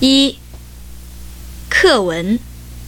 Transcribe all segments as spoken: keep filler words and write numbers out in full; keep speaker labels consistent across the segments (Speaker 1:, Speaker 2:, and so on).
Speaker 1: 一、课文。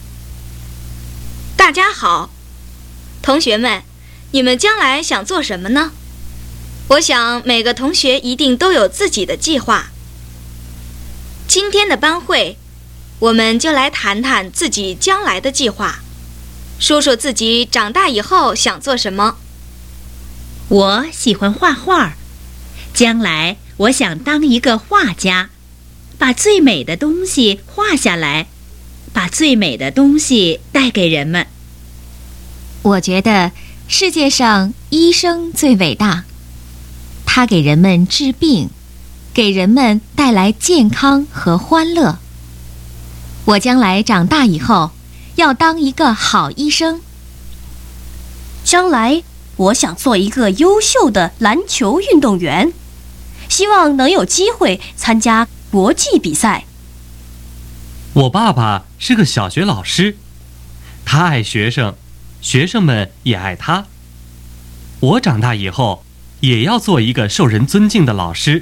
Speaker 1: 大家好，同学们，你们将来想做什么呢？我想每个同学一定都有自己的计划。今天的班会，我们就来谈谈自己将来的计划，说说自己长大以后想做什么。
Speaker 2: 我喜欢画画，将来我想当一个画家，把最美的东西画下来，把最美的东西带给人们。
Speaker 3: 我觉得世界上医生最伟大，他给人们治病，给人们带来健康和欢乐。我将来长大以后要当一个好医生。
Speaker 4: 将来我想做一个优秀的篮球运动员，希望能有机会参加国际比赛。
Speaker 5: 我爸爸是个小学老师，他爱学生，学生们也爱他。我长大以后也要做一个受人尊敬的老师。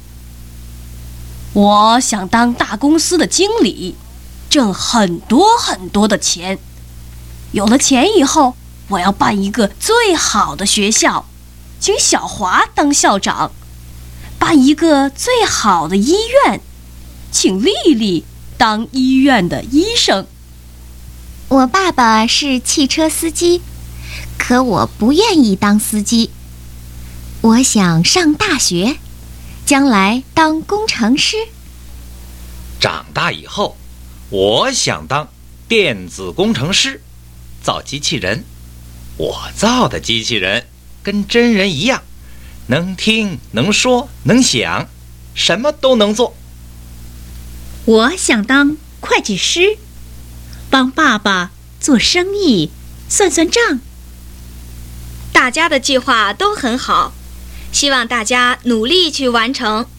Speaker 4: 我想当大公司的经理，挣很多很多的钱。有了钱以后，我要办一个最好的学校，请小华当校长；办一个最好的医院，请丽丽当医院的医生。
Speaker 3: 我爸爸是汽车司机，可我不愿意当司机。我想上大学，将来当工程师。
Speaker 6: 长大以后，我想当电子工程师，造机器人。我造的机器人跟真人一样，能听能说能想，什么都能做。
Speaker 2: 我想当会计师，帮爸爸做生意，算算账。
Speaker 1: 大家的计划都很好，希望大家努力去完成。